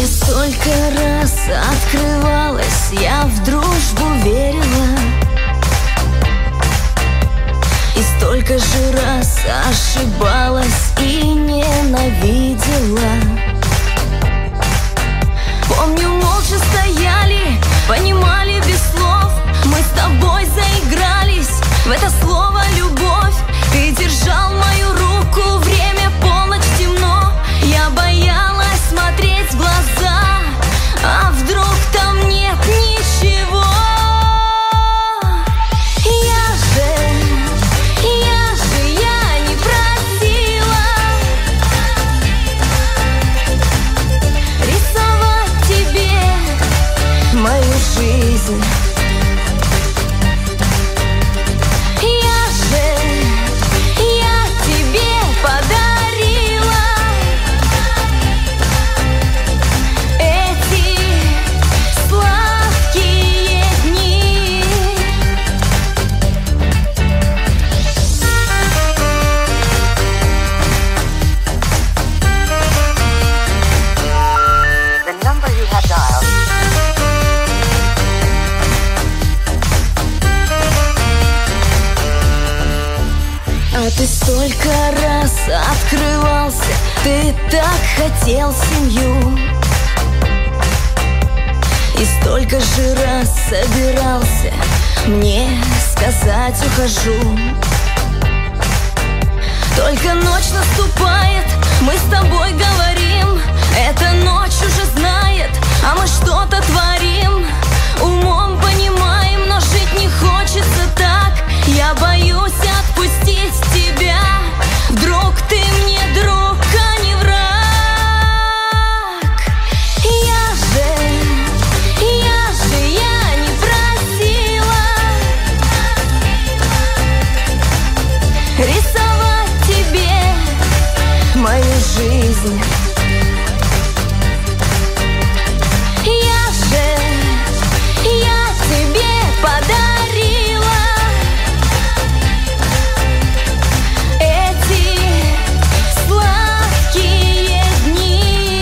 столько раз открывалась, я в дружбу верила, и столько же раз ошибалась и ненавидела. Помню, молча стояли, понимали без слов. Мы с тобой заигрались в это слово «любовь». Ты держал мою руку, время полночь, темно. Я боялась смотреть в глаза, а вдруг там нет ничего. Я не просила рисовать тебе мою жизнь. Я тебе подарила эти сладкие дни. The number you have dialed. А ты столько раз открывался, ты так хотел семью, и столько же раз собирался мне сказать ухожу. Только ночь наступает, мы с тобой говорим, эта ночь уже знает, а мы что-то творим. Умом понимаем, но жить не хочется так. Я боюсь отпустить тебя. Вдруг ты мне друг, а не враг. Я не просила рисовать тебе мою жизнь. Я тебе подарила эти сладкие дни.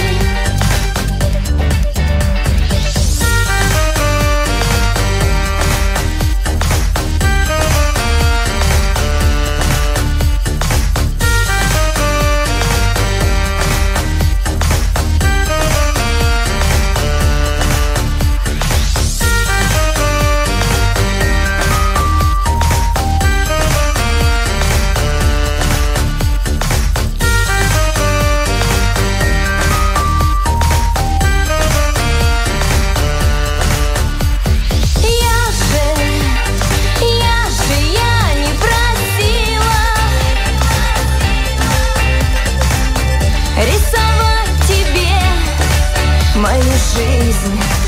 Я не просила рисовать тебе мою жизнь.